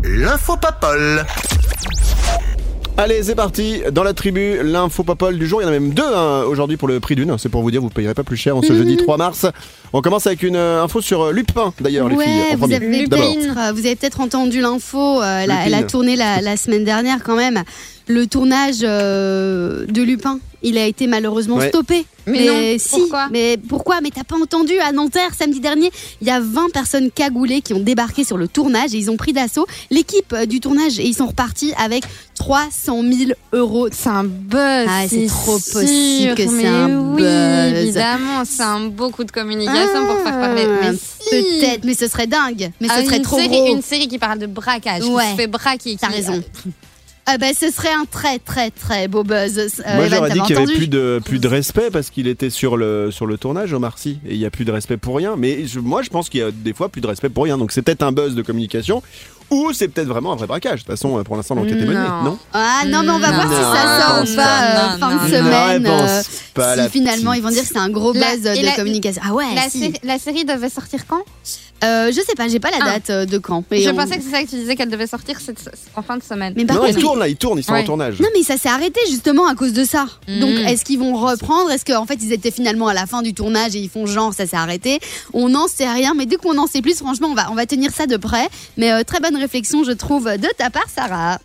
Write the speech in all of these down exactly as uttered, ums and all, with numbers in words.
l'infopapole. Allez, c'est parti. Dans la tribu, l'infopapole du jour. Il y en a même deux hein, aujourd'hui pour le prix d'une. C'est pour vous dire, vous ne payerez pas plus cher en ce mmh. jeudi trois mars. On commence avec une euh, info sur euh, Lupin, d'ailleurs, ouais, les filles. En vous, avez premier. peut-être, vous avez peut-être entendu l'info. Euh, la, elle a tourné la, la semaine dernière quand même. Le tournage euh, de Lupin, il a été malheureusement ouais. stoppé. Mais, mais non, si, pourquoi mais pourquoi Mais t'as pas entendu à Nanterre samedi dernier, il y a vingt personnes cagoulées qui ont débarqué sur le tournage et ils ont pris d'assaut l'équipe du tournage et ils sont repartis avec trois cent mille euros. C'est un buzz. Ah, c'est, c'est trop sûr, possible que c'est un oui, buzz. Évidemment, c'est un beau coup de communication ah, pour faire parler. Mais si. Peut-être, mais ce serait dingue. Mais ce ah, serait une trop série, gros. Une série qui parle de braquage. Ouais. Qui se fait braquer. T'as raison. Ah bah, ce serait un très très très beau buzz. Euh, Moi Evan, j'aurais dit qu'il n'y avait plus de, plus de respect respect parce qu'il était sur le, sur le tournage, Omar Sy, et il n'y a plus de respect pour rien. Mais je, moi je pense qu'il y a des fois plus de respect pour rien. Donc c'est peut-être un buzz de communication ou c'est peut-être vraiment un vrai braquage. De toute façon, pour l'instant l'enquête est menée, non ? Ah non, mais on va non, voir non, si ça sort ou pas euh, fin de semaine. Euh, pas si finalement petite. Ils vont dire que c'est un gros buzz la, de la, communication. Ah ouais, la, si. sé- la série devait sortir quand ? Euh, je sais pas, j'ai pas la date ah. de quand. Je on... pensais que c'est ça que tu disais qu'elle devait sortir cette, en fin de semaine. Mais non, contre, ils tournent là, ils tournent, ils sont ouais. en tournage. Non, mais ça s'est arrêté justement à cause de ça. Mmh. Donc, est-ce qu'ils vont reprendre ? Est-ce qu'en fait, ils étaient finalement à la fin du tournage et ils font genre ça s'est arrêté ? On n'en sait rien, mais dès qu'on en sait plus, franchement, on va, on va tenir ça de près. Mais euh, très bonne réflexion, je trouve, de ta part, Sarah.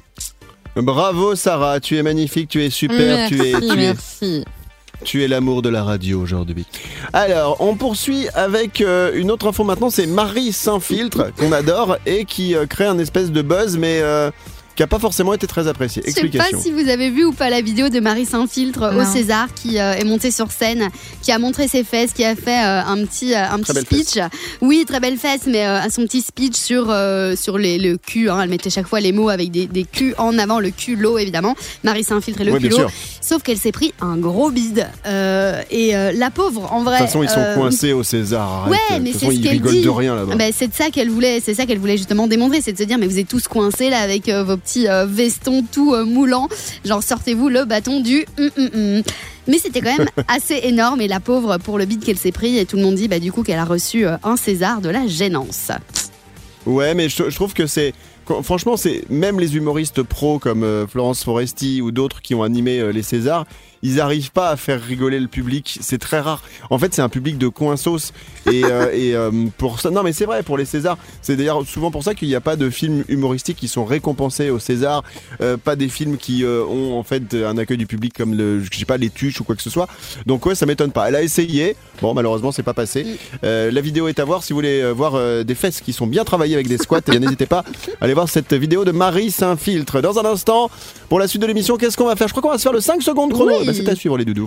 Bravo, Sarah, tu es magnifique, tu es super, merci, tu es. Tu merci. Es... Tu es l'amour de la radio aujourd'hui. Alors, on poursuit avec euh, une autre info maintenant, c'est Marie Saint-Filtre, qu'on adore, et qui euh, crée un espèce de buzz, mais euh, qui n'a pas forcément été très apprécié. Explication. Je sais pas si vous avez vu ou pas la vidéo de Marie Saint-Filtre non. au César, qui euh, est montée sur scène, qui a montré ses fesses, qui a fait euh, un petit, euh, un petit speech. Fesse. Oui, très belle fesse, mais euh, son petit speech sur, euh, sur les, le cul. Hein. Elle mettait chaque fois les mots avec des, des culs en avant, le culot évidemment. Marie Saint-Filtre et le oui, culot. Sauf qu'elle s'est pris un gros bide. Euh, et euh, la pauvre, en vrai. De toute façon, ils sont euh, coincés au César. Arrête. Ouais, mais de toute c'est façon, ce ils qu'elle rigolent dit. de rien là-bas. Bah, c'est de ça qu'elle voulait, c'est ça qu'elle voulait justement démontrer, c'est de se dire, mais vous êtes tous coincés là avec euh, vos petits euh, vestons tout euh, moulants. Genre, sortez-vous le bâton du. Hum, hum, hum. Mais c'était quand même assez énorme et la pauvre pour le bide qu'elle s'est pris et tout le monde dit bah du coup qu'elle a reçu euh, un César de la gênance. Ouais, mais je, je trouve que c'est franchement c'est même les humoristes pros comme euh, Florence Foresti ou d'autres qui ont animé euh, les Césars, ils n'arrivent pas à faire rigoler le public, c'est très rare. En fait, c'est un public de coinsos et, euh, et euh, pour ça, non mais c'est vrai pour les Césars, c'est d'ailleurs souvent pour ça qu'il n'y a pas de films humoristiques qui sont récompensés au César, euh, pas des films qui euh, ont en fait un accueil du public comme le, je sais pas, les Tuches ou quoi que ce soit. Donc ouais, ça m'étonne pas. Elle a essayé, bon malheureusement c'est pas passé. Euh, la vidéo est à voir si vous voulez voir euh, des fesses qui sont bien travaillées avec des squats. Et n'hésitez pas à aller voir cette vidéo de Marie Saint-Filtre. Dans un instant, pour la suite de l'émission, qu'est-ce qu'on va faire ? Je crois qu'on va se faire le cinq secondes chrono. Oui. Bah, c'est à suivre les doudous.